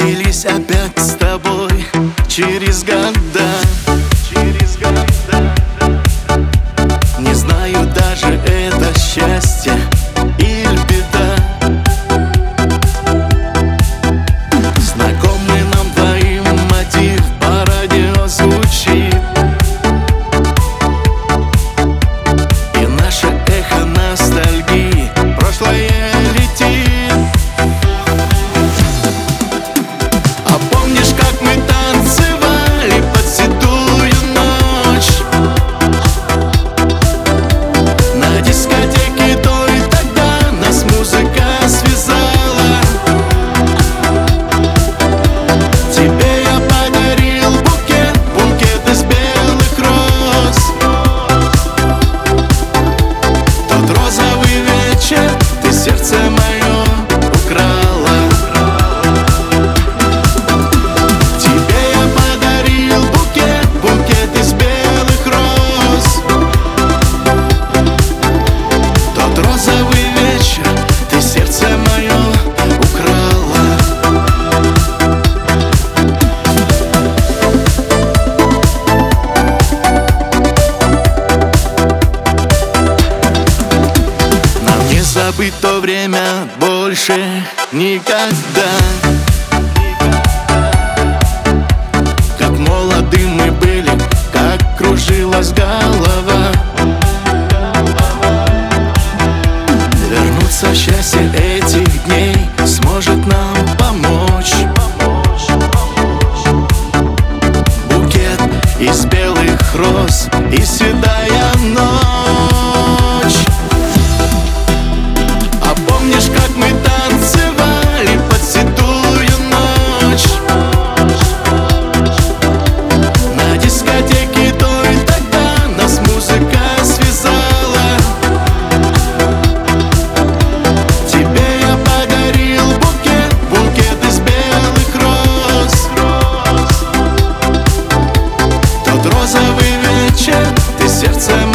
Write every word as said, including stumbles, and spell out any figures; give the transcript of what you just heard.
встретились опять с тобой через года, через года. Не знаю даже, это счастье или беда. Знакомый нам двоим мотив по радио звучит, и наше эхо ностальгии прошлое летит. А помнишь, как мы танцевали под седую ночь на дискотеке той, тогда нас музыка связала. Тебе я подарил букет, букет из белых роз. Тот розовый вечер ты сердце мое украла. Тебе я подарил букет, букет из белых роз. Тот розовый вечер ты сердце мое украла. Нам не забыть то время больше никогда. Как молоды мы были, как кружилась голова. Вернуться счастье этих дней сможет нам помочь букет из белых роз и седая ночь. А помнишь, как мы танцевали под седую ночь на дискотеке той, тогда нас музыка связала. Тебе я подарил букет, букет из белых роз. Тот розовый вечер ты сердце